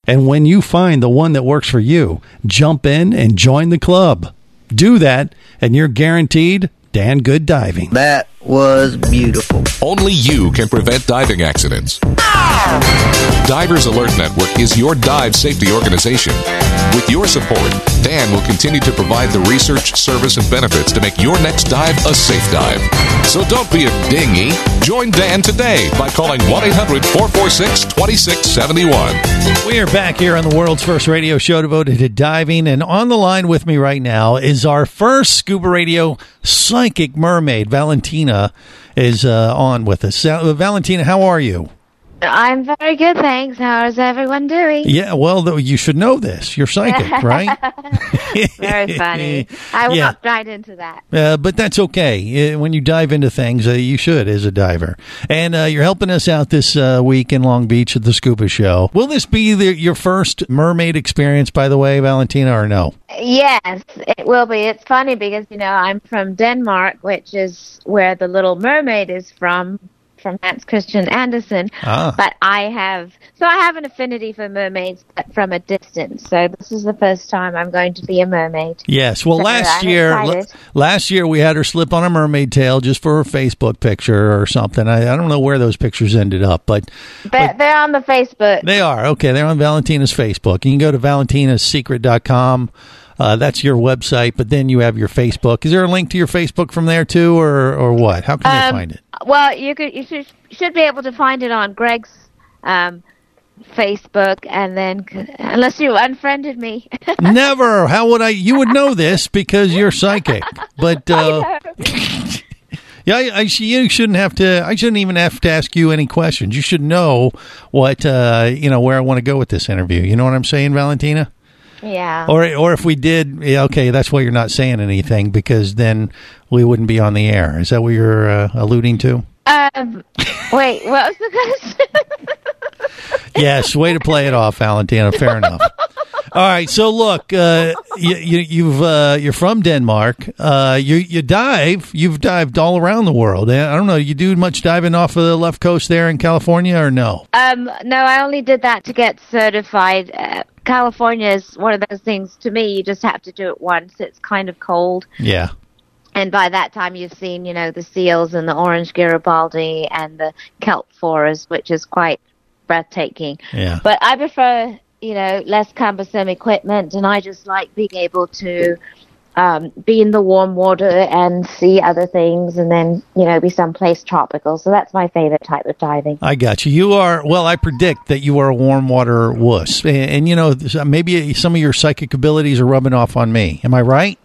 S5: And when you find the one that works for you, jump in and join the club. Do that, and you're guaranteed Dan Good Diving.
S3: That was beautiful.
S1: Only you can prevent diving accidents. Divers Alert Network is your dive safety organization. With your support, Dan will continue to provide the research, service, and benefits to make your next dive a safe dive. So don't be a dinghy. Join Dan today by calling one eight hundred four four six two six seven one.
S5: We are back here on the world's first radio show devoted to diving, and on the line with me right now is our first Scuba Radio psychic mermaid. Valentina is uh, on with us. Uh, Valentina, how are you?
S15: I'm very good, thanks. How is everyone doing?
S5: Yeah, well, though, you should know this. You're psychic, right?
S15: Very funny. I
S5: Yeah.
S15: walked right into that.
S5: Uh, but that's okay. Uh, When you dive into things, uh, you should as a diver. And uh, you're helping us out this uh, week in Long Beach at the Scuba Show. Will this be the, your first mermaid experience, by the way, Valentina, or no?
S15: Yes, it will be. It's funny because, you know, I'm from Denmark, which is where the Little Mermaid is from. From Hans Christian Andersen,
S5: Ah.
S15: but I have so I have an affinity for mermaids, but from a distance. So this is the first time I'm going to be a mermaid.
S5: Yes. Well,
S15: So
S5: last
S15: I'm
S5: year,
S15: excited.
S5: l- last year we had her slip on a mermaid tail just for her Facebook picture or something. I, I don't know where those pictures ended up, but
S15: But they're on the Facebook.
S5: they are. Okay, they're on Valentina's Facebook. You can go to valentina's secret dot com. Uh, that's your website, but then you have your Facebook. Is there a link to your Facebook from there too, or or what? How can they
S15: Um,
S5: find it?
S15: Well, you could you should should be able to find it on Greg's um, Facebook, and then unless you unfriended me.
S5: Never. How would I? You would know this because you're psychic. But uh, yeah, I, I, you shouldn't have to. I shouldn't even have to ask you any questions. You should know what uh, you know where I want to go with this interview. You know what I'm saying, Valentina?
S15: Yeah.
S5: Or or if we did, yeah, okay, that's why you're not saying anything, because then we wouldn't be on the air. Is that what you're uh, alluding to?
S15: Um, wait, what was the question?
S5: Yes, way to play it off, Valentina. Fair enough. All right, so look, uh, you, you, you've uh, you're from Denmark. Uh, you you dive. You've dived all around the world. I don't know. You do much diving off of the left coast there in California, or no?
S15: Um, no, I only did that to get certified. Uh, California is one of those things, to me, you just have to do it once. It's kind of cold.
S5: Yeah.
S15: And by that time, you've seen, you know, the seals and the orange Garibaldi and the kelp forest, which is quite breathtaking.
S5: Yeah.
S15: But I prefer, you know, less cumbersome equipment, and I just like being able to um, be in the warm water and see other things, and then, you know, be someplace tropical. So that's my favorite type of diving.
S5: I got you. You are, well, I predict that you are a warm water wuss. And, and, you know, maybe some of your psychic abilities are rubbing off on me. Am I right?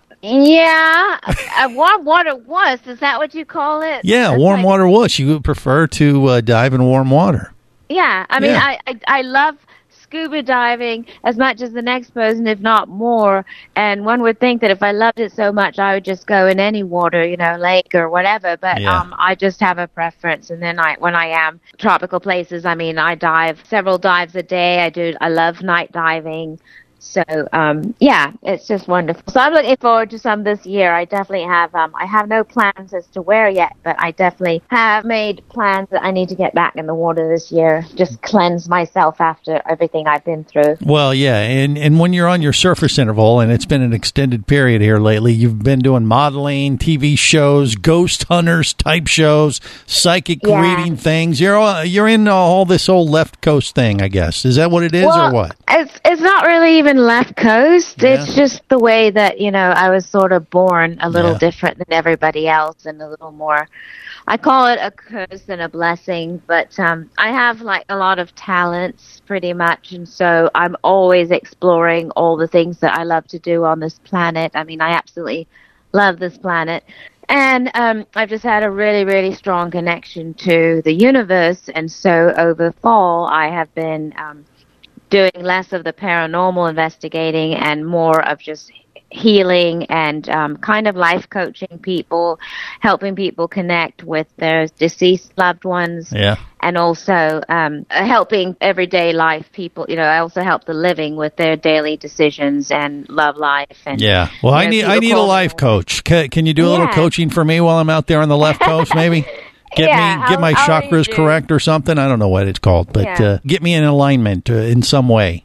S15: Yeah, a warm water wuss, is that what you call it?
S5: Yeah,
S15: That's
S5: warm
S15: like-
S5: water wuss. You would prefer to uh, dive in warm water.
S15: Yeah, I mean,
S5: Yeah.
S15: I, I I love scuba diving as much as the next person, if not more. And one would think that if I loved it so much, I would just go in any water, you know, lake or whatever. But
S17: Yeah.
S15: um, I just have a preference. And then I, when I am tropical places, I mean, I dive several dives a day. I do. I love night diving. So, um, yeah, it's just wonderful. So I'm looking forward to some this year. I definitely have, um, I have no plans as to where yet, but I definitely have made plans that I need to get back in the water this year. Just cleanse myself after everything I've been through.
S5: Well, yeah, and, and when you're on your surface interval, and it's been an extended period here lately, you've been doing modeling, T V shows, ghost hunters type shows, psychic
S15: Yeah.
S5: reading things. You're all- you're in all this old left coast thing, I guess. Is that what it is,
S15: Well,
S5: or what?
S15: It's it's not really even left coast.
S5: Yeah.
S15: It's just the way that, you know, I was sort of born a little
S5: Yeah.
S15: different than everybody else, and a little more, I call it a curse and a blessing, but um, I have like a lot of talents pretty much, and so I'm always exploring all the things that I love to do on this planet. I mean, I absolutely love this planet. And um, I've just had a really, really strong connection to the universe, and so over fall I have been um, doing less of the paranormal investigating and more of just healing and um, kind of life coaching people, helping people connect with their deceased loved ones.
S5: Yeah.
S15: And also um, helping everyday life people. You know, I also help the living with their daily decisions and love life. And
S5: Yeah. Well,
S15: you
S5: I
S15: know,
S5: need I
S15: people
S5: need a
S15: call-
S5: life coach. Can, can you do a little
S15: Yeah.
S5: coaching for me while I'm out there on the left coast, maybe? Get
S15: Yeah,
S5: me get
S15: I'll-
S5: my
S15: I'll
S5: chakras
S15: do.
S5: correct or something. I don't know what it's called, but
S15: Yeah.
S5: uh, get me in alignment uh, in some way.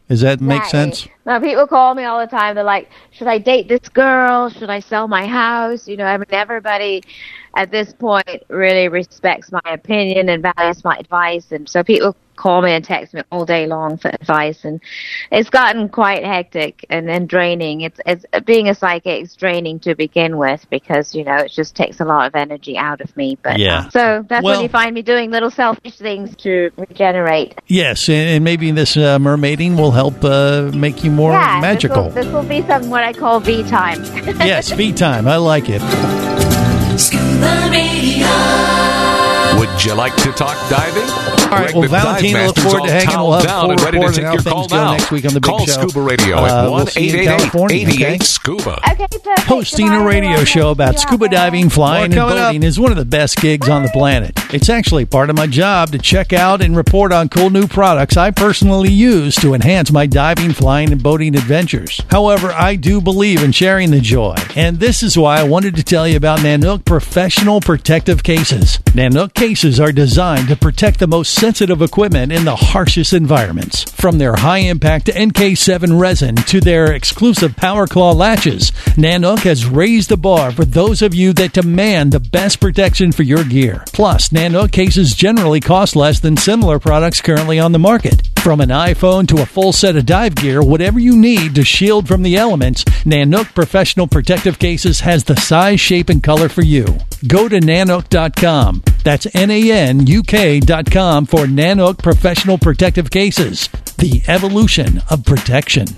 S5: Does that make
S15: Exactly.
S5: sense?
S15: Now, people call me all the time. They're like, should I date this girl? Should I sell my house? You know, I mean, everybody at this point really respects my opinion and values my advice. And so people call me and text me all day long for advice. And it's gotten quite hectic and, and draining. It's, it's being a psychic is draining to begin with because, you know, it just takes a lot of energy out of me. But
S5: Yeah.
S15: uh, so that's
S5: Well-
S15: when you find me doing little selfish things to regenerate.
S5: Yes, and, and maybe this uh, mermaiding will help uh, make you more
S15: yeah,
S5: magical.
S15: This will, this will be some what I call V time.
S5: Yes, V time. I like it.
S13: Scuba Radio.
S1: Would you like to talk diving?
S5: All right, well, Valentina, look forward to hanging. We'll have full report on how things go next week on the big
S1: Call
S5: show.
S1: Scuba Radio
S5: Uh,
S1: at
S5: we'll
S1: one
S5: see you
S1: eight
S5: in
S1: eight eight
S5: California,
S1: eight eight
S5: okay?
S1: eight SCUBA.
S15: Okay, perfect.
S5: Hosting a radio show about scuba diving, flying, and
S16: More coming
S5: boating is one of the best gigs on the planet. It's actually part of my job to check out and report on cool new products I personally use to enhance my diving, flying, and boating adventures. However, I do believe in sharing the joy, and this is why I wanted to tell you about Nanook Professional Protective Cases. Nanook cases are designed to protect the most sensitive equipment in the harshest environments. From their high-impact N K seven resin to their exclusive Power Claw latches, Nanook has raised the bar for those of you that demand the best protection for your gear. Plus, Nanook cases generally cost less than similar products currently on the market. From an iPhone to a full set of dive gear, whatever you need to shield from the elements, Nanook Professional Protective Cases has the size, shape, and color for you. Go to nanook dot com. That's N A N U K dot com for Nanook Professional Protective Cases. The evolution of protection.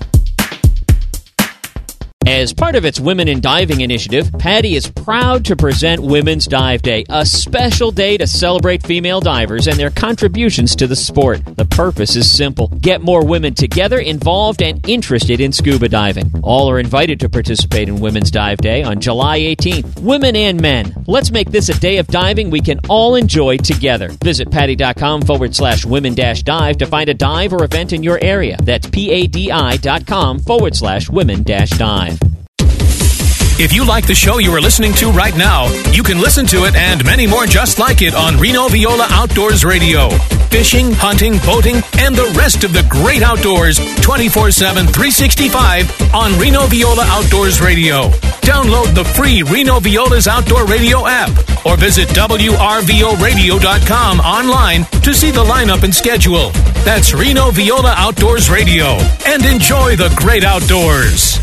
S17: As part of its Women in Diving initiative, PADI is proud to present Women's Dive Day, a special day to celebrate female divers and their contributions to the sport. The purpose is simple: get more women together, involved, and interested in scuba diving. All are invited to participate in Women's Dive Day on July eighteenth. Women and men, let's make this a day of diving we can all enjoy together. Visit PADI.com forward slash women dash dive to find a dive or event in your area. That's P-A-D-I dot com forward slash women dash dive.
S18: If you like the show you are listening to right now, you can listen to it and many more just like it on Reno Viola Outdoors Radio. Fishing, hunting, boating, and the rest of the great outdoors twenty-four seven, three sixty-five on Reno Viola Outdoors Radio. Download the free Reno Viola's Outdoor Radio app or visit W R V O radio dot com online to see the lineup and schedule. That's Reno Viola Outdoors Radio. And enjoy the great outdoors.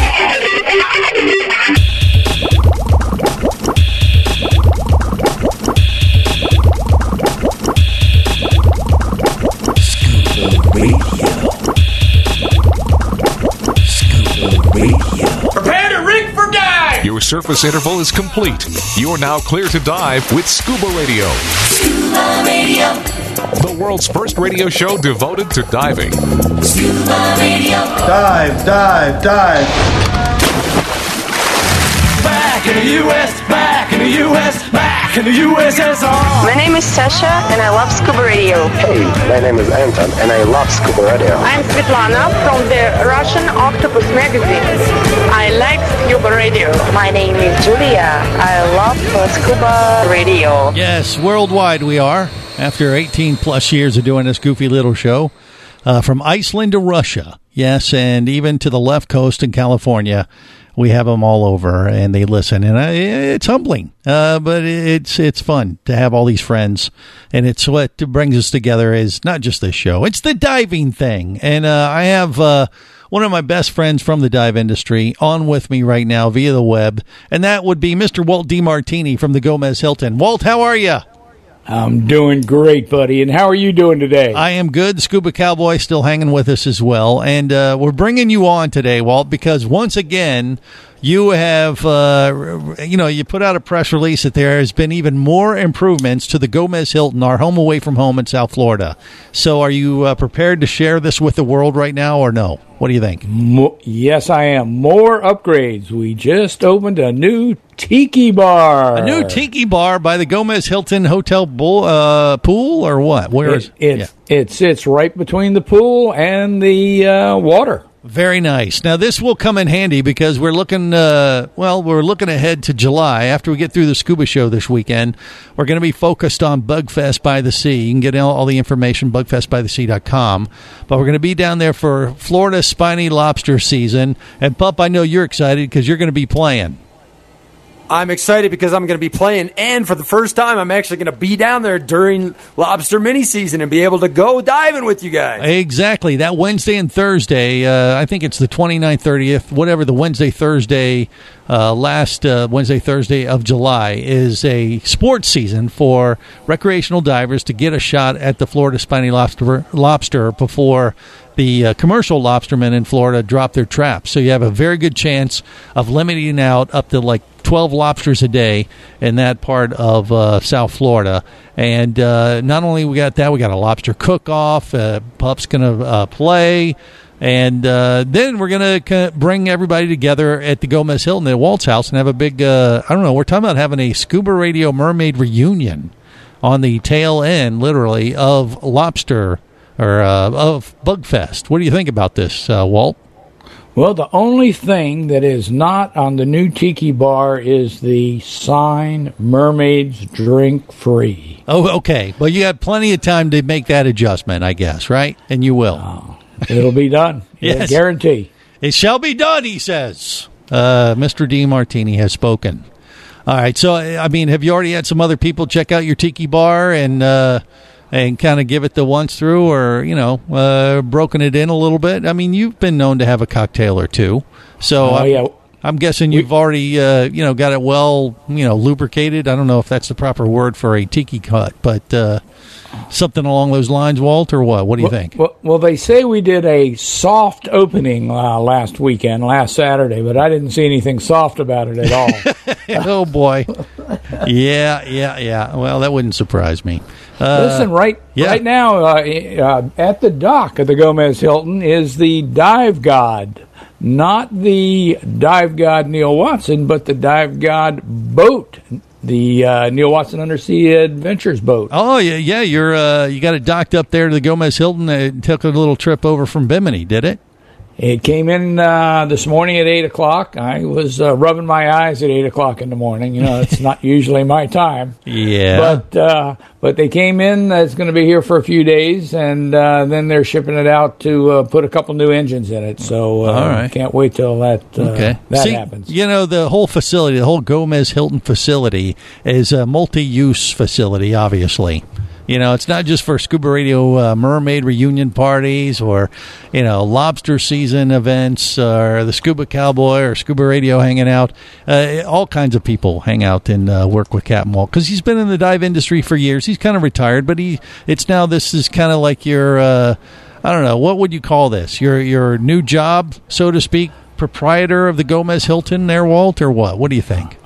S9: Prepare to rig for dive!
S1: Your surface interval is complete. You're now clear to dive with Scuba Radio.
S13: Scuba Radio.
S1: The world's first radio show devoted to diving.
S13: Scuba Radio.
S10: Dive, dive, dive.
S9: Back in the U S, back in the U S, back in the U S S R.
S19: My name is Sasha, and I love Scuba Radio.
S20: Hey, my name is Anton, and I love Scuba Radio.
S19: I'm Svetlana from the Russian Octopus magazine. I like Scuba Radio. My name is Julia. I love uh, Scuba Radio.
S5: Yes, worldwide we are. After eighteen plus years of doing this goofy little show, uh, from Iceland to Russia, yes, and even to the left coast in California, we have them all over, and they listen, and I, it's humbling, uh, but it's it's fun to have all these friends, and it's what brings us together. Is not just this show; it's the diving thing, and uh, I have uh, one of my best friends from the dive industry on with me right now via the web, and that would be Mister Walt DeMartini from the Gomez Hilton. Walt, how are you?
S21: I'm doing great, buddy. And how are you doing today?
S5: I am good. Scuba Cowboy still hanging with us as well. And uh, we're bringing you on today, Walt, because once again, you have, uh, you know, you put out a press release that there has been even more improvements to the Gomez Hilton, our home away from home in South Florida. So are you uh, prepared to share this with the world right now or no? What do you think?
S21: Mo- yes, I am. More upgrades. We just opened a new tiki bar.
S5: A new tiki bar by the Gomez Hilton Hotel Bull, uh, pool or what? Where
S21: it,
S5: is
S21: it?
S5: Yeah.
S21: It sits right between the pool and the uh, water.
S5: Very nice. Now, this will come in handy because we're looking, uh, well, we're looking ahead to July. After we get through the scuba show this weekend, we're going to be focused on Bugfest by the Sea. You can get all, all the information, bugfest by the sea dot com. But we're going to be down there for Florida spiny lobster season. And, Pup, I know you're excited because you're going to be playing.
S12: I'm excited because I'm going to be playing, and for the first time, I'm actually going to be down there during lobster mini season and be able to go diving with you guys.
S5: Exactly. That Wednesday and Thursday, uh, I think it's the twenty-ninth, thirtieth, whatever, the Wednesday, Thursday, uh, last uh, Wednesday, Thursday of July is a sports season for recreational divers to get a shot at the Florida spiny lobster, lobster before the uh, commercial lobstermen in Florida drop their traps. So you have a very good chance of limiting out up to like twelve lobsters a day in that part of uh, South Florida. And uh, not only we got that, we got a lobster cook-off. Uh, Pup's going to uh, play. And uh, then we're going to bring everybody together at the Gomez Hilton at Walt's house and have a big, uh, I don't know, we're talking about having a Scuba Radio Mermaid reunion on the tail end, literally, of lobster or uh, of Bugfest. What do you think about this, uh, Walt?
S21: Well, the only thing that is not on the new Tiki Bar is the sign, mermaids drink free.
S5: Oh, okay. Well, you have plenty of time to make that adjustment, I guess, right? And you will.
S21: Oh, it'll be done.
S5: Yes.
S21: I guarantee.
S5: It shall be done, he says. Uh, Mister DeMartini has spoken. All right. So, I mean, have you already had some other people check out your Tiki Bar and... Uh, and kind of give it the once through, or, you know, uh, broken it in a little bit? I mean, you've been known to have a cocktail or two. So
S21: oh,
S5: I'm,
S21: yeah.
S5: I'm guessing you've already, uh, you know, got it well, you know, lubricated. I don't know if that's the proper word for a tiki cut, but uh, something along those lines, Walt, or what? What do you
S21: well,
S5: think?
S21: Well, well, they say we did a soft opening uh, last weekend, last Saturday, but I didn't see anything soft about it at all.
S5: Oh, boy. Yeah, yeah, yeah. Well, that wouldn't surprise me. Uh,
S21: Listen, right
S5: yeah.
S21: right now uh, uh, at the dock of the Gomez Hilton is the dive god. Not the dive god Neil Watson, but the dive god boat, the uh, Neil Watson Undersea Adventures boat.
S5: Oh, yeah, yeah. You're uh, you got it docked up there to the Gomez Hilton. It took a little trip over from Bimini, did it?
S21: It came in uh, this morning at eight o'clock. I was uh, rubbing my eyes at eight o'clock in the morning. You know, it's not usually my time.
S5: Yeah.
S21: But uh, but they came in. It's going to be here for a few days, and uh, then they're shipping it out to uh, put a couple new engines in it. So uh,
S5: all right.
S21: Can't wait till that, uh,
S5: okay.
S21: that
S5: See,
S21: happens.
S5: You know, the whole facility, the whole Gomez Hilton facility is a multi-use facility, obviously. You know, it's not just for Scuba Radio uh, mermaid reunion parties or, you know, lobster season events or the Scuba Cowboy or Scuba Radio hanging out. Uh, all kinds of people hang out and uh, work with Captain Walt because he's been in the dive industry for years. He's kind of retired, but he it's now this is kind of like your, uh, I don't know, what would you call this? Your, your new job, so to speak, proprietor of the Gomez Hilton there, Walt, or what? What do you think?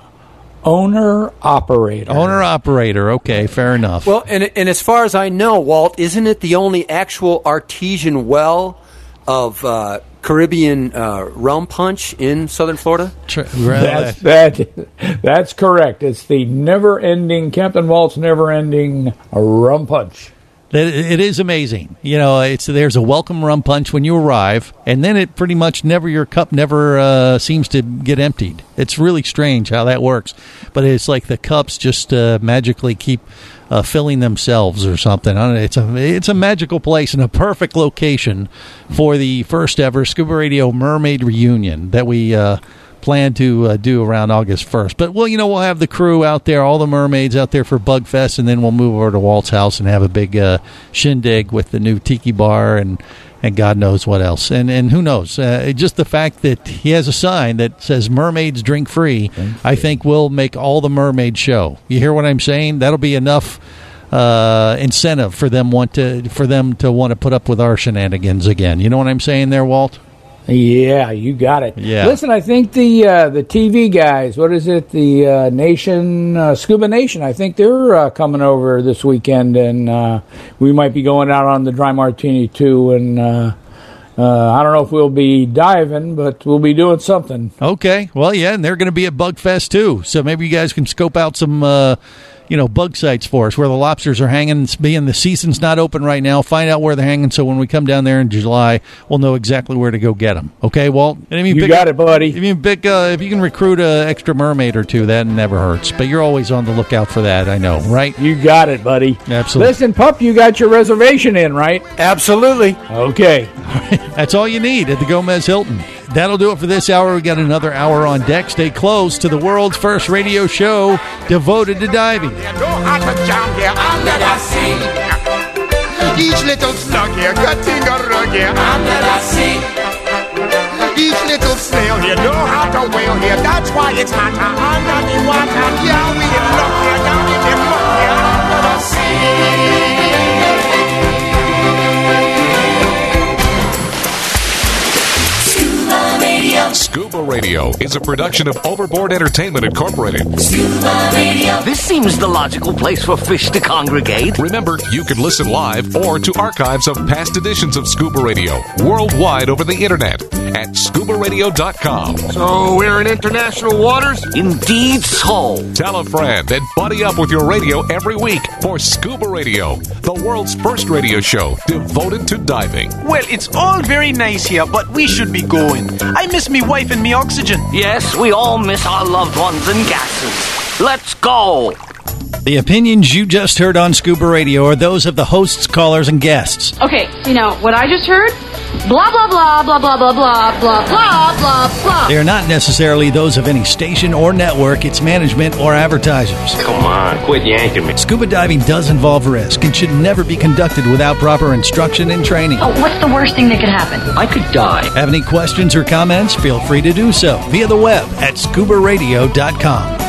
S21: Owner operator.
S5: Owner operator. Okay, fair enough.
S12: Well, and and as far as I know, Walt, isn't it the only actual artesian well of uh, Caribbean uh, rum punch in Southern Florida?
S21: That's that. That's correct. It's the never-ending Captain Walt's never-ending rum punch.
S5: It is amazing. You know, it's there's a welcome rum punch when you arrive, and then it pretty much never, your cup never uh, seems to get emptied. It's really strange how that works. But it's like the cups just uh, magically keep uh, filling themselves or something. I don't know, it's a, it's a magical place and a perfect location for the first ever Scuba Radio Mermaid Reunion that we uh, plan to uh, do around August first. But, well, you know, we'll have the crew out there, all the mermaids out there for Bugfest, and then we'll move over to Walt's house and have a big uh, shindig with the new Tiki Bar and, and God knows what else. And and who knows? Uh, just the fact that he has a sign that says mermaids drink free, drink free, I think will make all the mermaids show. You hear what I'm saying? That'll be enough uh, incentive for them want to for them to want to put up with our shenanigans again. You know what I'm saying there, Walt?
S21: Yeah, you got it.
S5: Yeah.
S21: Listen, I think the uh, the T V guys, what is it, the uh, Nation, uh, Scuba Nation, I think they're uh, coming over this weekend, and uh, we might be going out on the Dry Martini, too, and uh, uh, I don't know if we'll be diving, but we'll be doing something.
S5: Okay. Well, yeah, and they're going to be at Bugfest, too, so maybe you guys can scope out some... Uh, you know, bug sites for us where the lobsters are hanging. Being the season's not open right now, find out where they're hanging so when we come down there in July, we'll know exactly where to go get them. Okay, Walt? And if you
S21: You
S5: pick
S21: got
S5: up-
S21: it, buddy.
S5: If you, pick, uh, if you can recruit an extra mermaid or two, that never hurts. But you're always on the lookout for that, I know, right?
S21: You got it, buddy.
S5: Absolutely.
S21: Listen, Pup, you got your reservation in, right?
S12: Absolutely.
S21: Okay.
S5: That's all you need at the Gomez Hilton. That'll do it for this hour. We got another hour on deck. Stay close to the world's first radio show devoted to diving.
S9: Each little slug here, cutting a rug here under the sea. Each little snail here know how to whale here. That's why it's hotter under the water. Yeah, we in luck here, down in the muck here under the sea.
S13: Scuba Radio.
S1: Scuba Radio is a production of Overboard Entertainment Incorporated.
S13: Scuba Radio.
S3: This seems the logical place for fish to congregate.
S1: Remember, you can listen live or to archives of past editions of Scuba Radio worldwide over the internet at scuba radio dot com.
S9: So we're in international waters?
S3: Indeed so.
S1: Tell a friend and buddy up with your radio every week for Scuba Radio, the world's first radio show devoted to diving.
S4: Well, it's all very nice here, but we should be going. I miss me wife and me oxygen.
S3: Yes, we all miss our loved ones and gases. Let's go.
S5: The opinions you just heard on Scuba Radio are those of the hosts, callers, and guests.
S22: Okay, you know, what I just heard? Blah, blah, blah, blah, blah, blah, blah, blah, blah, blah, blah.
S5: They are not necessarily those of any station or network, its management, or advertisers.
S4: Come on, quit yanking me.
S5: Scuba diving does involve risk and should never be conducted without proper instruction and training.
S22: Oh, what's the worst thing that could happen?
S3: I could die.
S5: Have any questions or comments? Feel free to do so via the web at scuba radio dot com.